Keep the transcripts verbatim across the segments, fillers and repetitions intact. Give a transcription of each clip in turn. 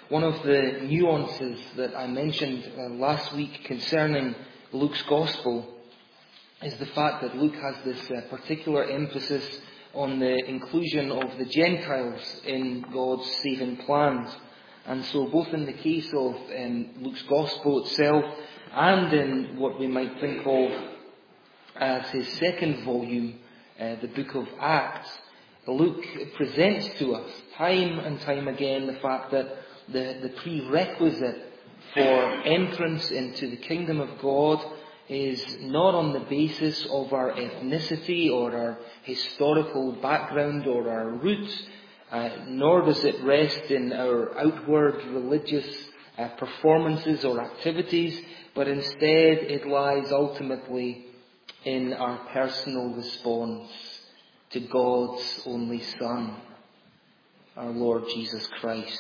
one of the nuances that I mentioned uh, last week concerning Luke's Gospel is the fact that Luke has this uh, particular emphasis on the inclusion of the Gentiles in God's saving plans. And so both in the case of um, Luke's Gospel itself and in what we might think of as his second volume, uh, the book of Acts, Luke presents to us time and time again the fact that the, the prerequisite for entrance into the kingdom of God is not on the basis of our ethnicity or our historical background or our roots, uh, nor does it rest in our outward religious uh, performances or activities, but instead it lies ultimately in our personal response to God's only Son, our Lord Jesus Christ.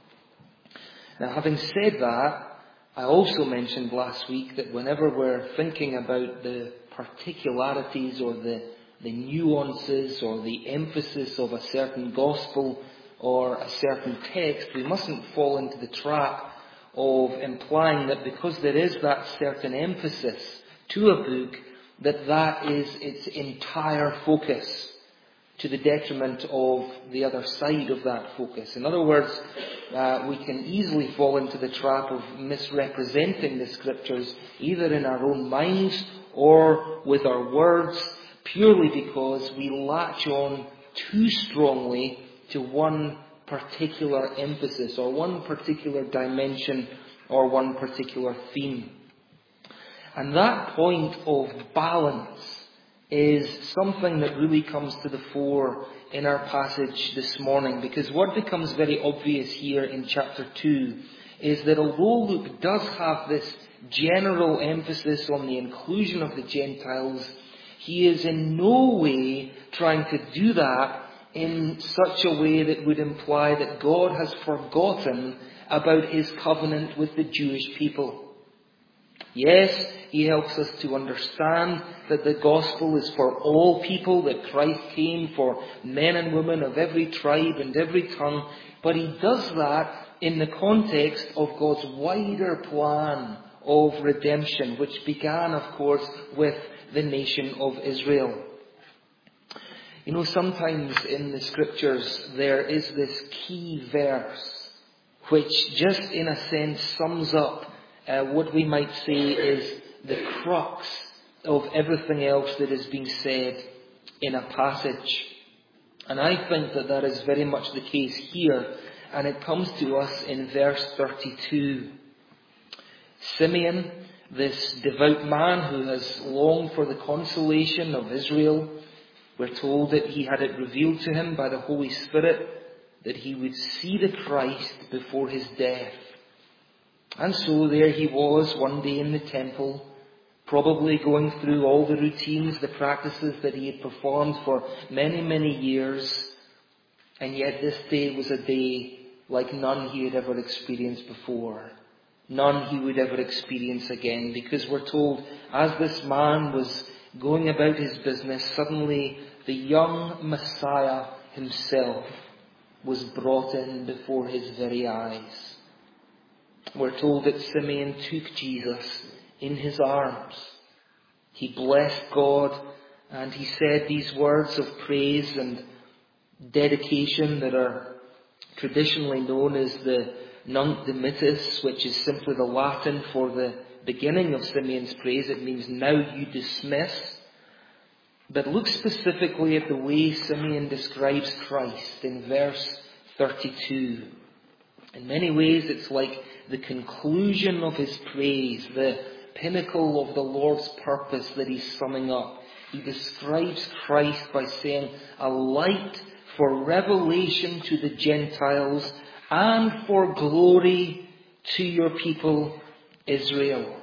Now, having said that, I also mentioned last week that whenever we're thinking about the particularities or the, the nuances or the emphasis of a certain gospel or a certain text, we mustn't fall into the trap of implying that because there is that certain emphasis to a book, that that is its entire focus, to the detriment of the other side of that focus. In other words, uh, we can easily fall into the trap of misrepresenting the Scriptures, either in our own minds or with our words, purely because we latch on too strongly to one particular emphasis or one particular dimension or one particular theme. And that point of balance is something that really comes to the fore in our passage this morning, because what becomes very obvious here in chapter two is that although Luke does have this general emphasis on the inclusion of the Gentiles, he is in no way trying to do that in such a way that would imply that God has forgotten about his covenant with the Jewish people. Yes, he helps us to understand that the gospel is for all people, that Christ came for men and women of every tribe and every tongue, but he does that in the context of God's wider plan of redemption, which began, of course, with the nation of Israel. You know, sometimes in the Scriptures there is this key verse which just in a sense sums up Uh, what we might say is the crux of everything else that is being said in a passage. And I think that that is very much the case here, and it comes to us in verse thirty-two. Simeon, this devout man who has longed for the consolation of Israel, we're told that he had it revealed to him by the Holy Spirit that he would see the Christ before his death. And so there he was one day in the temple, probably going through all the routines, the practices that he had performed for many, many years. And yet this day was a day like none he had ever experienced before. None he would ever experience again. Because we're told, as this man was going about his business, suddenly the young Messiah himself was brought in before his very eyes. We're told that Simeon took Jesus in his arms. He blessed God and he said these words of praise and dedication that are traditionally known as the Nunc Dimittis, which is simply the Latin for the beginning of Simeon's praise. It means now you dismiss. But look specifically at the way Simeon describes Christ in verse thirty-two. In many ways it's like the conclusion of his praise, the pinnacle of the Lord's purpose that he's summing up. He describes Christ by saying, a light for revelation to the Gentiles and for glory to your people Israel.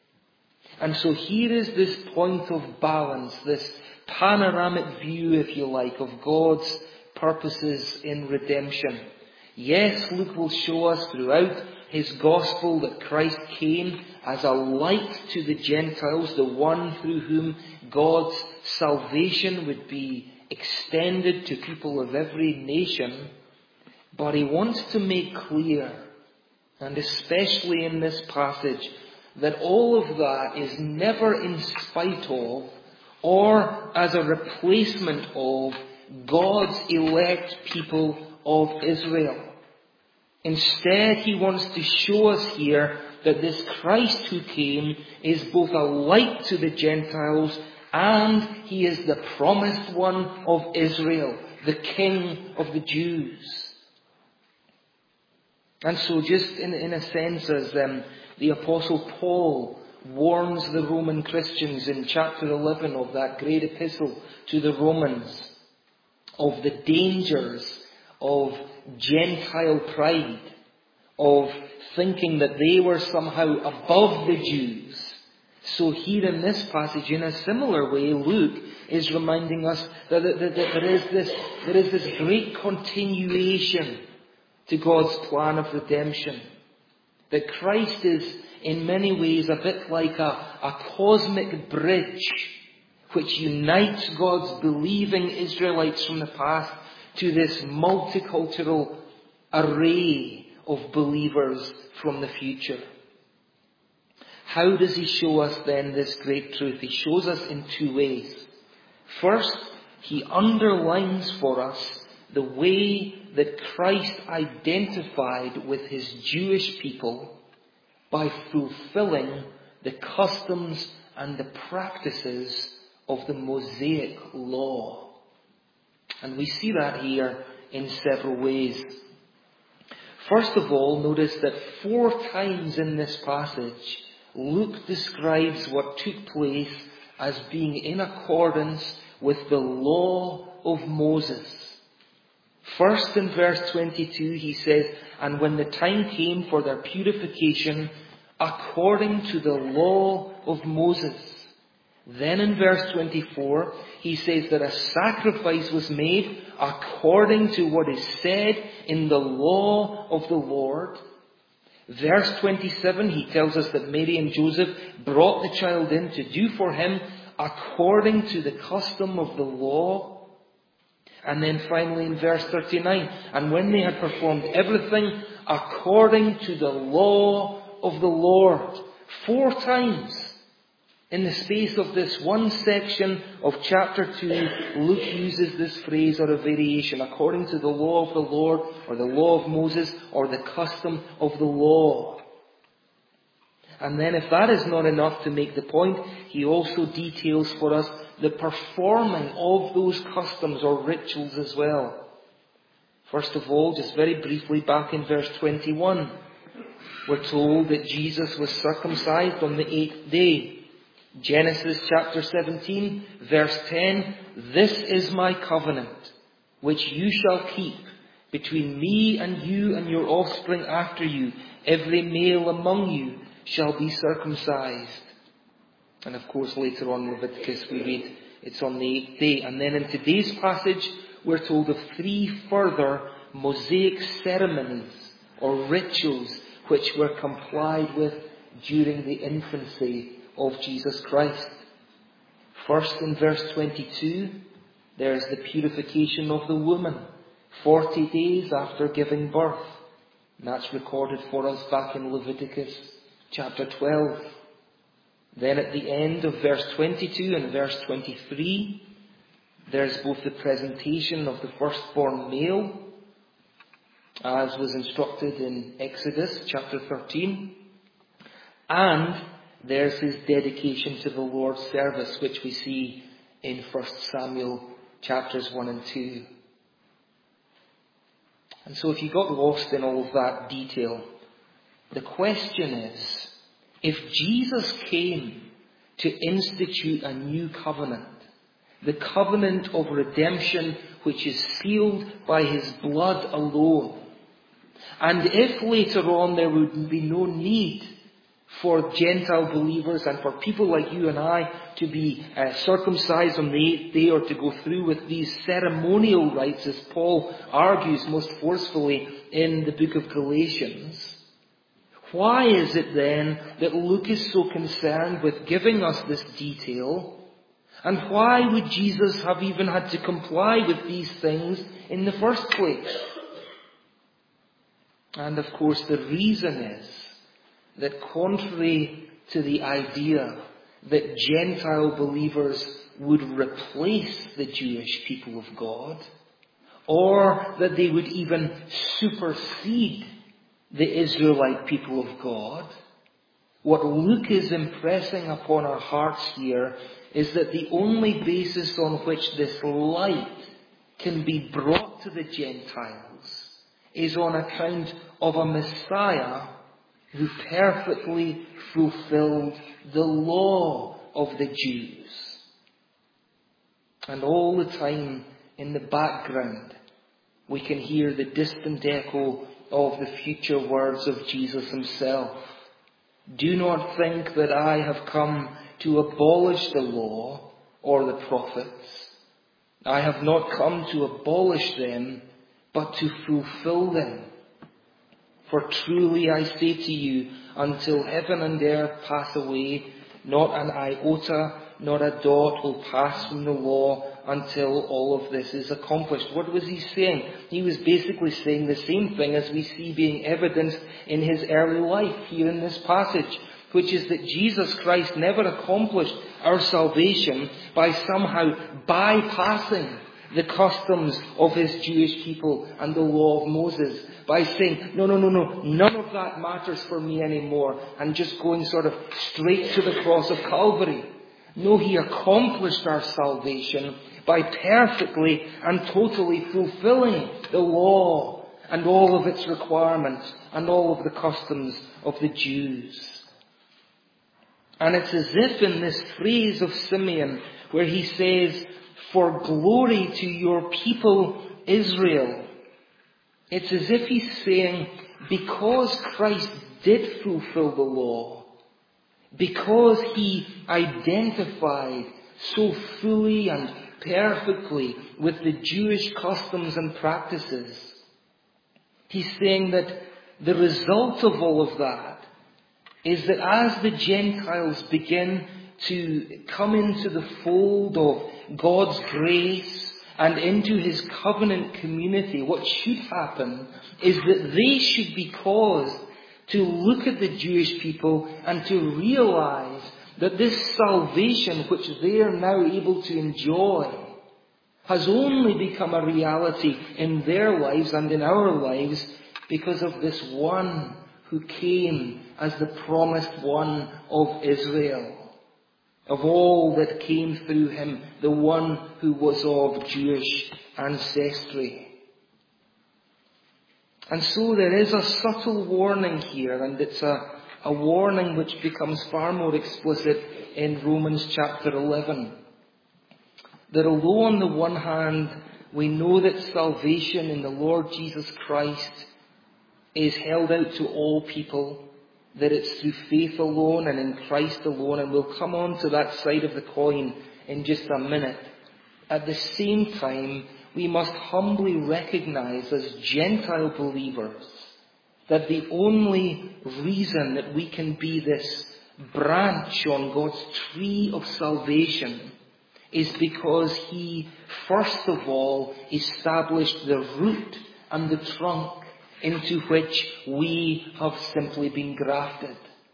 And so here is this point of balance, this panoramic view, if you like, of God's purposes in redemption. Yes, Luke will show us throughout his gospel that Christ came as a light to the Gentiles, the one through whom God's salvation would be extended to people of every nation. But he wants to make clear and especially in this passage, that all of that is never in spite of or as a replacement of God's elect people of Israel. Instead, he wants to show us here that this Christ who came is both a light to the Gentiles and he is the promised one of Israel, the King of the Jews. And so just in, in a sense, as um, the Apostle Paul warns the Roman Christians in chapter eleven of that great epistle to the Romans of the dangers of Gentile pride, of thinking that they were somehow above the Jews. So here in this passage, in a similar way, Luke is reminding us that, that, that, that there is this, there is this great continuation to God's plan of redemption. That Christ is in many ways a bit like a, a cosmic bridge which unites God's believing Israelites from the past to this multicultural array of believers from the future. How does he show us then this great truth? He shows us in two ways. First, he underlines for us the way that Christ identified with his Jewish people by fulfilling the customs and the practices of the Mosaic law. And we see that here in several ways. First of all, notice that four times in this passage, Luke describes what took place as being in accordance with the law of Moses. First in verse twenty-two he says, "And when the time came for their purification, according to the law of Moses." Then in verse twenty-four he says that a sacrifice was made according to what is said in the law of the Lord. Verse twenty-seven, he tells us that Mary and Joseph brought the child in to do for him according to the custom of the law. And then finally in verse thirty-nine, "And when they had performed everything according to the law of the Lord." Four times in the space of this one section of chapter two, Luke uses this phrase or a variation, according to the law of the Lord, or the law of Moses, or the custom of the law. And then if that is not enough to make the point, he also details for us the performing of those customs or rituals as well. First of all, just very briefly back in verse twenty-one, we're told that Jesus was circumcised on the eighth day. Genesis chapter seventeen, verse ten, "This is my covenant, which you shall keep between me and you and your offspring after you. Every male among you shall be circumcised." And of course later on in Leviticus we read it's on the eighth day. And then in today's passage we're told of three further Mosaic ceremonies or rituals which were complied with during the infancy of Jesus Christ. First in verse twenty-two, there's the purification of the woman, forty days after giving birth. And that's recorded for us back in Leviticus chapter twelve. Then at the end of verse twenty-two and verse twenty-three, there's both the presentation of the firstborn male, as was instructed in Exodus chapter thirteen, and there's his dedication to the Lord's service, which we see in First Samuel chapters one and two. And so if you got lost in all of that detail, the question is, if Jesus came to institute a new covenant, the covenant of redemption which is sealed by his blood alone, and if later on there would be no need for Gentile believers and for people like you and I to be uh, circumcised on the eighth day or to go through with these ceremonial rites, as Paul argues most forcefully in the book of Galatians, why is it then that Luke is so concerned with giving us this detail? And why would Jesus have even had to comply with these things in the first place? And of course the reason is that contrary to the idea that Gentile believers would replace the Jewish people of God, or that they would even supersede the Israelite people of God, what Luke is impressing upon our hearts here is that the only basis on which this light can be brought to the Gentiles is on account of a Messiah who perfectly fulfilled the law of the Jews. And all the time in the background we can hear the distant echo of the future words of Jesus himself. Do not think that I have come to abolish the law or the prophets. I have not come to abolish them, but to fulfill them. For truly I say to you, until heaven and earth pass away, not an iota, not a dot will pass from the law until all of this is accomplished. What was he saying? He was basically saying the same thing as we see being evidenced in his early life here in this passage, which is that Jesus Christ never accomplished our salvation by somehow bypassing the customs of his Jewish people and the law of Moses, by saying, no, no, no, no, none of that matters for me anymore, and just going sort of straight to the cross of Calvary. No, he accomplished our salvation by perfectly and totally fulfilling the law and all of its requirements and all of the customs of the Jews. And it's as if in this phrase of Simeon, where he says, for glory to your people Israel, it's as if he's saying, because Christ did fulfill the law, because he identified so fully and perfectly with the Jewish customs and practices, he's saying that the result of all of that is that as the Gentiles begin to come into the fold of God's grace and into his covenant community, what should happen is that they should be caused to look at the Jewish people and to realize that this salvation which they are now able to enjoy has only become a reality in their lives and in our lives because of this one who came as the promised one of Israel. Of all that came through him, the one who was of Jewish ancestry. And so there is a subtle warning here, and it's a, a warning which becomes far more explicit in Romans chapter eleven. That although on the one hand we know that salvation in the Lord Jesus Christ is held out to all people, that it's through faith alone and in Christ alone, and we'll come on to that side of the coin in just a minute. At the same time, we must humbly recognize as Gentile believers that the only reason that we can be this branch on God's tree of salvation is because he, first of all, established the root and the trunk into which we have simply been grafted.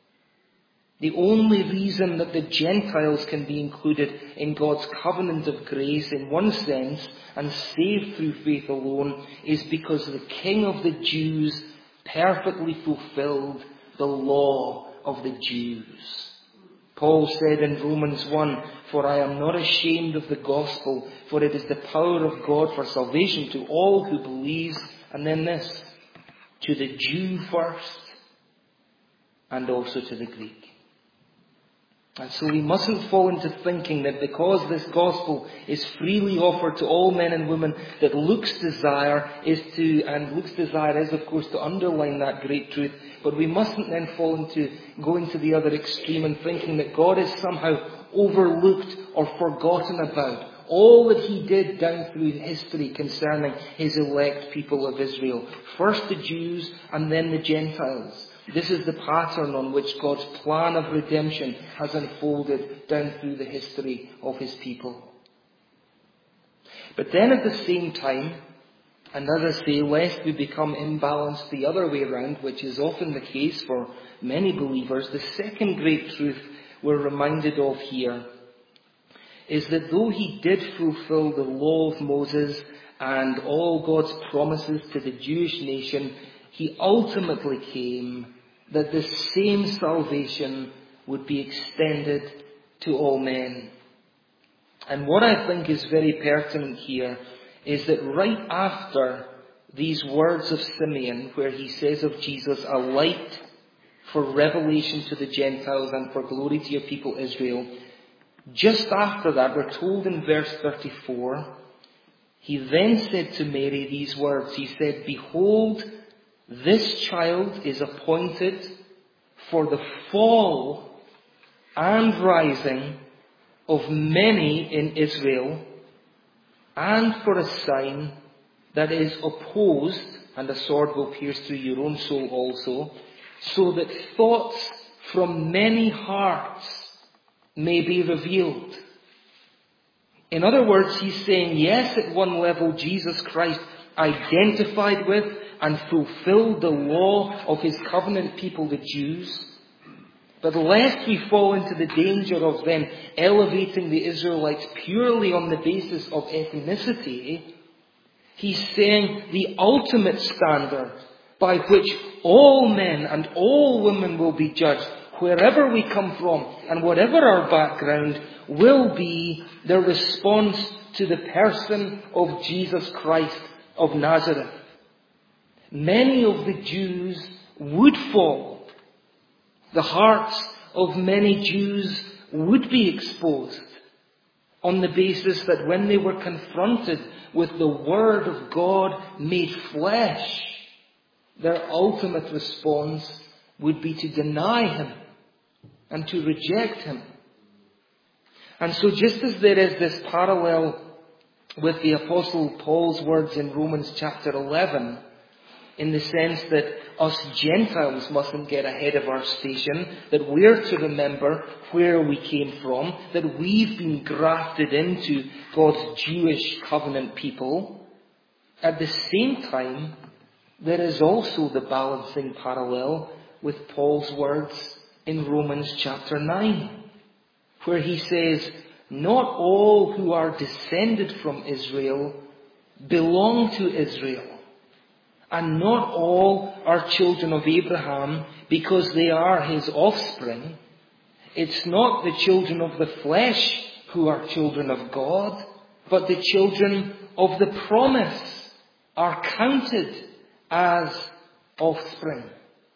The only reason that the Gentiles can be included in God's covenant of grace in one sense and saved through faith alone is because the King of the Jews perfectly fulfilled the law of the Jews. Paul said in Romans one, for I am not ashamed of the gospel, for it is the power of God for salvation to all who believe. And then this, to the Jew first, and also to the Greek. And so we mustn't fall into thinking that because this gospel is freely offered to all men and women, that Luke's desire is to, and Luke's desire is of course to underline that great truth, but we mustn't then fall into going to the other extreme and thinking that God is somehow overlooked or forgotten about all that he did down through history concerning his elect people of Israel. First the Jews and then the Gentiles. This is the pattern on which God's plan of redemption has unfolded down through the history of his people. But then at the same time, And as I say, lest we become imbalanced the other way around, which is often the case for many believers, the second great truth we're reminded of here is that though he did fulfill the law of Moses and all God's promises to the Jewish nation, he ultimately came that the same salvation would be extended to all men. And what I think is very pertinent here is that right after these words of Simeon, where he says of Jesus, a light for revelation to the Gentiles and for glory to your people Israel, just after that, we're told in verse thirty-four, he then said to Mary these words. He said, behold, this child is appointed for the fall and rising of many in Israel, and for a sign that is opposed, and a sword will pierce through your own soul also, so that thoughts from many hearts may be revealed. In other words, he's saying, yes, at one level, Jesus Christ identified with and fulfilled the law of his covenant people, the Jews. But lest we fall into the danger of then elevating the Israelites purely on the basis of ethnicity, he's saying the ultimate standard by which all men and all women will be judged, wherever we come from and whatever our background, will be the response to the person of Jesus Christ of Nazareth. Many of the Jews would fall. The hearts of many Jews would be exposed on the basis that when they were confronted with the Word of God made flesh, their ultimate response would be to deny him and to reject him. And so just as there is this parallel with the Apostle Paul's words in Romans chapter eleven, in the sense that us Gentiles mustn't get ahead of our station, that we're to remember where we came from, that we've been grafted into God's Jewish covenant people. At the same time, there is also the balancing parallel with Paul's words in Romans chapter nine, where he says, not all who are descended from Israel belong to Israel. And not all are children of Abraham because they are his offspring. It's not the children of the flesh who are children of God, but the children of the promise are counted as offspring.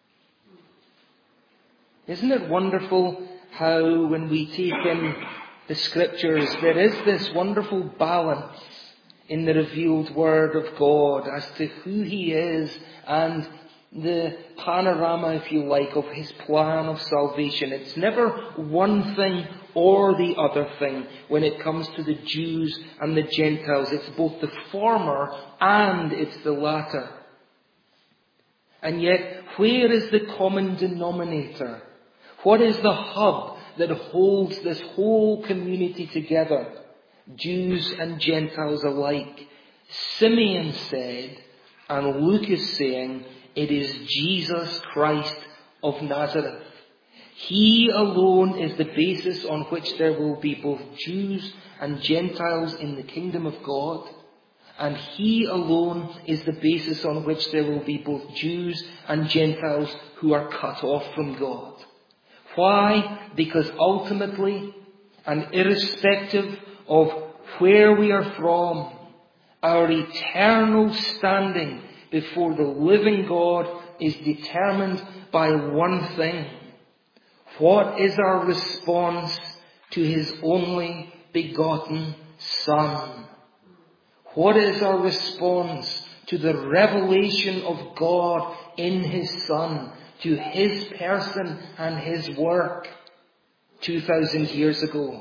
Isn't it wonderful how when we take in the scriptures, there is this wonderful balance in the revealed word of God as to who he is and the panorama, if you like, of his plan of salvation. It's never one thing or the other thing when it comes to the Jews and the Gentiles. It's both the former and it's the latter. And yet, where is the common denominator? What is the hub that holds this whole community together? Jews and Gentiles alike. Simeon said, and Luke is saying, it is Jesus Christ of Nazareth. He alone is the basis on which there will be both Jews and Gentiles in the kingdom of God. And he alone is the basis on which there will be both Jews and Gentiles who are cut off from God. Why? Because ultimately, and irrespective of where we are from, our eternal standing before the living God is determined by one thing. What is our response to his only begotten Son? What is our response to the revelation of God in his Son, to his person and his work two thousand years ago?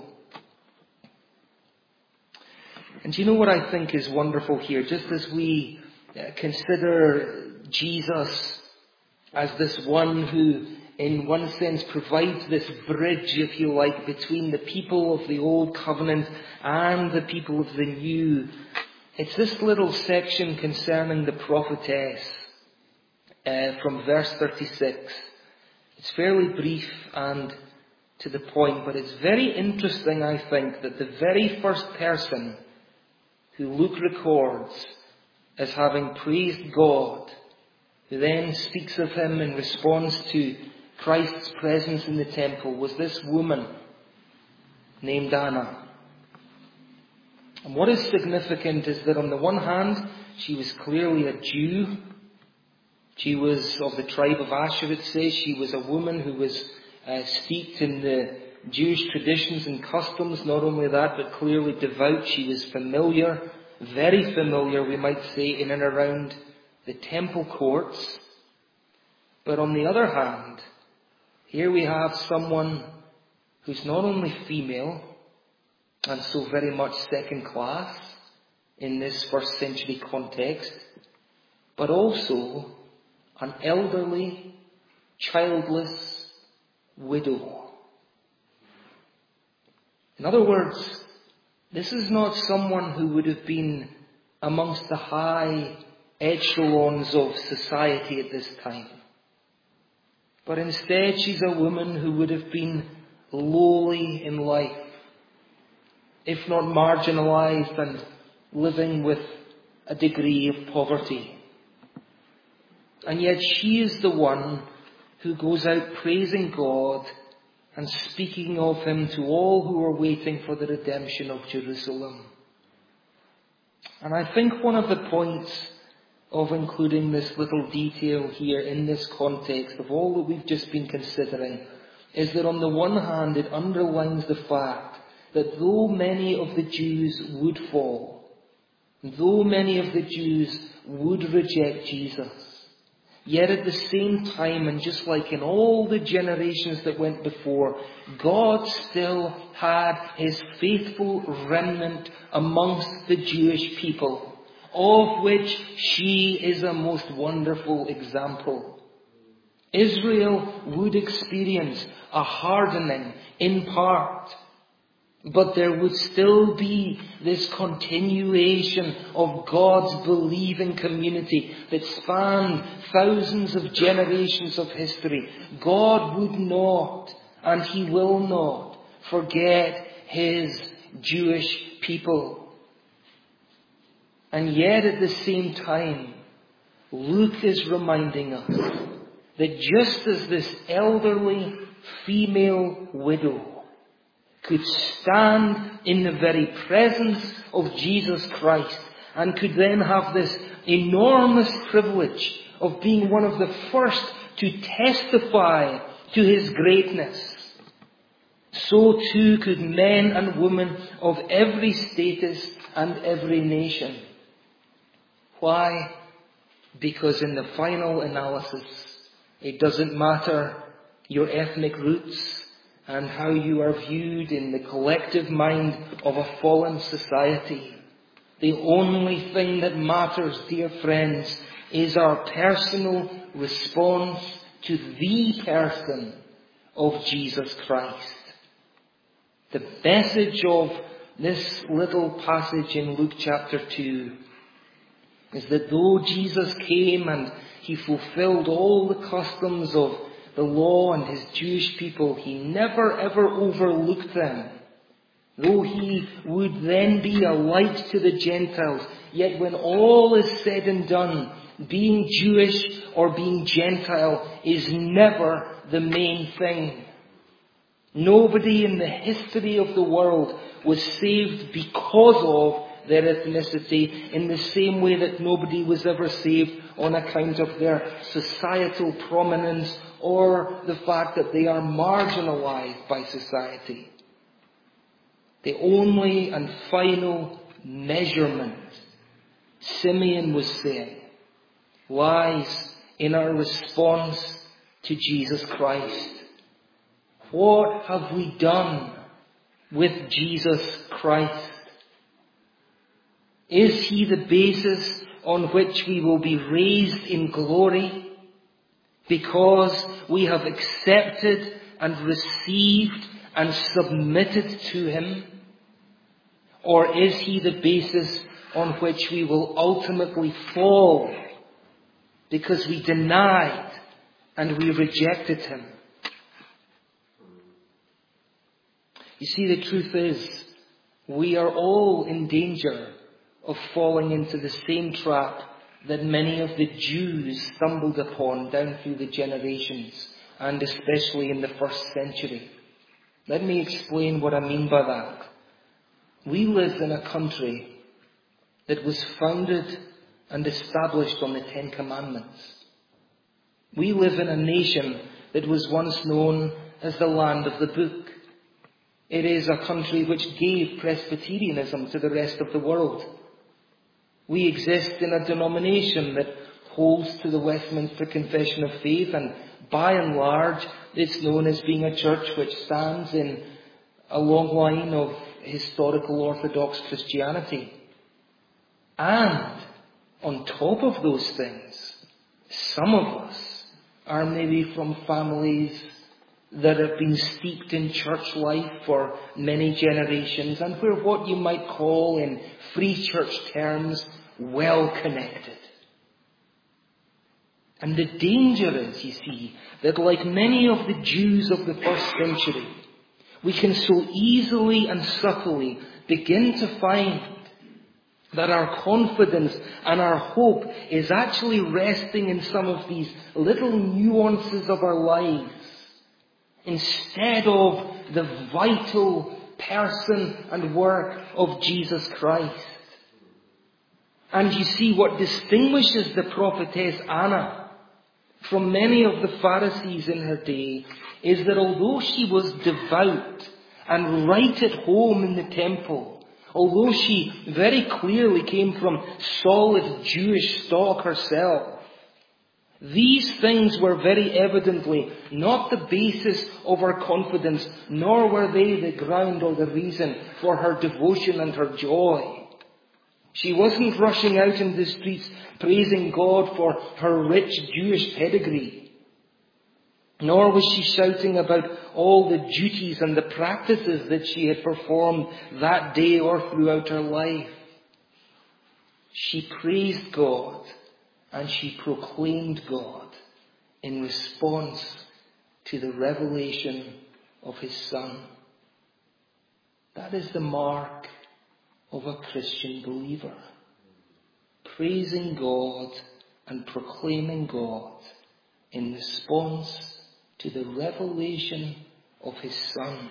And you know what I think is wonderful here? Just as we consider Jesus as this one who, in one sense, provides this bridge, if you like, between the people of the Old Covenant and the people of the New. It's this little section concerning the prophetess uh, from verse thirty-six. It's fairly brief and to the point, but it's very interesting, I think, that the very first person who Luke records as having praised God, who then speaks of him in response to Christ's presence in the temple, was this woman named Anna. And what is significant is that on the one hand, she was clearly a Jew. She was of the tribe of Asher, it says. She was a woman who was uh, steeped in the Jewish traditions and customs. Not only that, but clearly devout. She was familiar, very familiar, we might say, in and around the temple courts. But on the other hand, here we have someone who's not only female, and so very much second class in this first century context, but also an elderly, childless widow. In other words, this is not someone who would have been amongst the high echelons of society at this time. But instead, she's a woman who would have been lowly in life, if not marginalized and living with a degree of poverty. And yet she is the one who goes out praising God and speaking of him to all who are waiting for the redemption of Jerusalem. And I think one of the points of including this little detail here in this context of all that we've just been considering is that on the one hand it underlines the fact that though many of the Jews would fall, though many of the Jews would reject Jesus, yet at the same time, and just like in all the generations that went before, God still had his faithful remnant amongst the Jewish people, of which she is a most wonderful example. Israel would experience a hardening in part, but there would still be this continuation of God's believing community that spanned thousands of generations of history. God would not, and he will not, forget his Jewish people. And yet at the same time, Luke is reminding us that just as this elderly female widow could stand in the very presence of Jesus Christ and could then have this enormous privilege of being one of the first to testify to his greatness, so too could men and women of every status and every nation. Why? Because in the final analysis, it doesn't matter your ethnic roots and how you are viewed in the collective mind of a fallen society. The only thing that matters, dear friends, is our personal response to the person of Jesus Christ. The message of this little passage in Luke chapter two is that though Jesus came and he fulfilled all the customs of the law and his Jewish people, he never ever overlooked them. Though he would then be a light to the Gentiles, yet when all is said and done, being Jewish or being Gentile is never the main thing. Nobody in the history of the world was saved because of their ethnicity, in the same way that nobody was ever saved on account of their societal prominence or the fact that they are marginalized by society. The only and final measurement, Simeon was saying, lies in our response to Jesus Christ. What have we done with Jesus Christ? Is he the basis on which we will be raised in glory because we have accepted and received and submitted to him? Or is he the basis on which we will ultimately fall because we denied and we rejected him. You see, the truth is, we are all in danger of falling into the same trap that many of the Jews stumbled upon down through the generations, and especially in the first century. Let me explain what I mean by that. We live in a country that was founded and established on the Ten Commandments. We live in a nation that was once known as the land of the book. It is a country which gave Presbyterianism to the rest of the world. We exist in a denomination that holds to the Westminster Confession of Faith, and by and large it's known as being a church which stands in a long line of historical Orthodox Christianity. And on top of those things, some of us are maybe from families that have been steeped in church life for many generations, and we're what you might call, in free church terms, well connected. And the danger is, you see, that like many of the Jews of the first century, we can so easily and subtly begin to find that our confidence and our hope is actually resting in some of these little nuances of our lives, instead of the vital person and work of Jesus Christ. And you see, what distinguishes the prophetess Anna from many of the Pharisees in her day is that although she was devout and right at home in the temple, although she very clearly came from solid Jewish stock herself, these things were very evidently not the basis of her confidence, nor were they the ground or the reason for her devotion and her joy. She wasn't rushing out in the streets praising God for her rich Jewish pedigree. Nor was she shouting about all the duties and the practices that she had performed that day or throughout her life. She praised God and she proclaimed God in response to the revelation of his Son. That is the mark of a Christian believer. Praising God and proclaiming God in response to the revelation of his Son.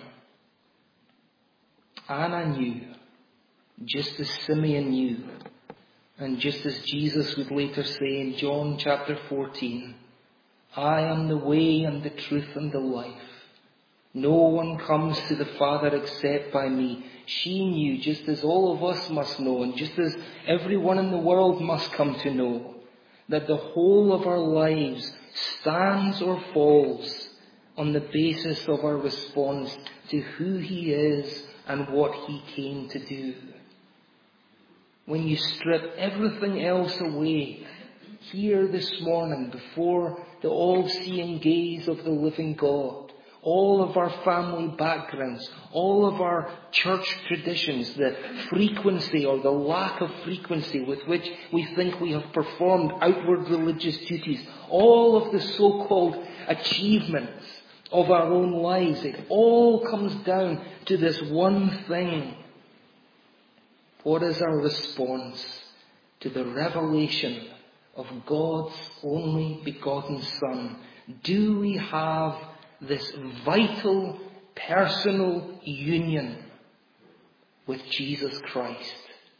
Anna knew, just as Simeon knew, and just as Jesus would later say in John chapter fourteen, I am the way and the truth and the life. No one comes to the Father except by me. She knew, just as all of us must know, and just as everyone in the world must come to know, that the whole of our lives stands or falls on the basis of our response to who he is and what he came to do. When you strip everything else away, here this morning before the all-seeing gaze of the living God, all of our family backgrounds, all of our church traditions, the frequency or the lack of frequency with which we think we have performed outward religious duties, all of the so-called achievements of our own lives, it all comes down to this one thing. What is our response to the revelation of God's only begotten Son? Do we have this vital, personal union with Jesus Christ?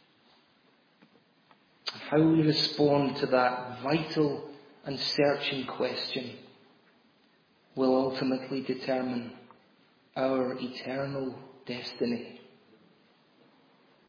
How we respond to that vital and searching question will ultimately determine our eternal destiny.